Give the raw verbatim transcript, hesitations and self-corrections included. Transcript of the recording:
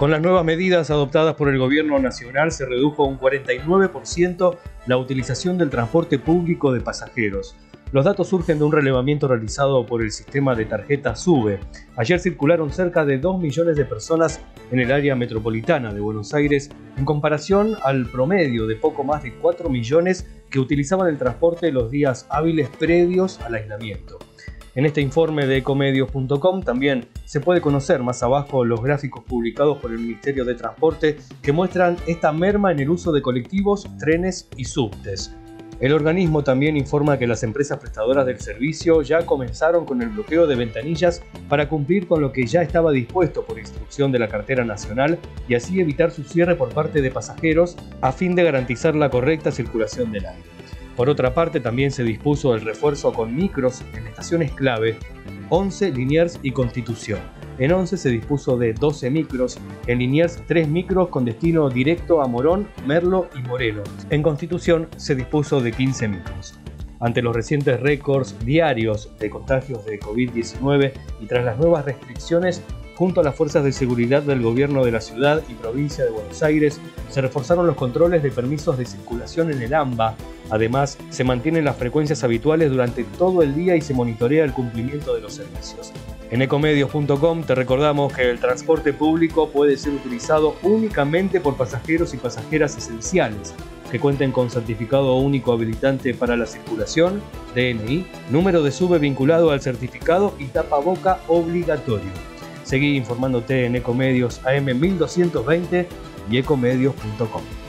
Con las nuevas medidas adoptadas por el Gobierno Nacional se redujo un cuarenta y nueve por ciento la utilización del transporte público de pasajeros. Los datos surgen de un relevamiento realizado por el sistema de tarjetas SUBE. Ayer circularon cerca de dos millones de personas en el área metropolitana de Buenos Aires, en comparación al promedio de poco más de cuatro millones que utilizaban el transporte los días hábiles previos al aislamiento. En este informe de ecomedios punto com también se puede conocer más abajo los gráficos publicados por el Ministerio de Transporte que muestran esta merma en el uso de colectivos, trenes y subtes. El organismo también informa que las empresas prestadoras del servicio ya comenzaron con el bloqueo de ventanillas para cumplir con lo que ya estaba dispuesto por instrucción de la cartera nacional y así evitar su cierre por parte de pasajeros a fin de garantizar la correcta circulación del aire. Por otra parte, también se dispuso el refuerzo con micros en estaciones clave once, Liniers y Constitución. En once se dispuso de doce micros, en Liniers tres micros con destino directo a Morón, Merlo y Moreno. En Constitución se dispuso de quince micros. Ante los recientes récords diarios de contagios de COVID diecinueve y tras las nuevas restricciones, junto a las fuerzas de seguridad del gobierno de la ciudad y provincia de Buenos Aires, se reforzaron los controles de permisos de circulación en el AMBA. Además, se mantienen las frecuencias habituales durante todo el día y se monitorea el cumplimiento de los servicios. En ecomedios punto com te recordamos que el transporte público puede ser utilizado únicamente por pasajeros y pasajeras esenciales que cuenten con certificado único habilitante para la circulación, D N I, número de SUBE vinculado al certificado y tapaboca obligatorio. Seguí informándote en Ecomedios A M mil doscientos veinte y ecomedios punto com.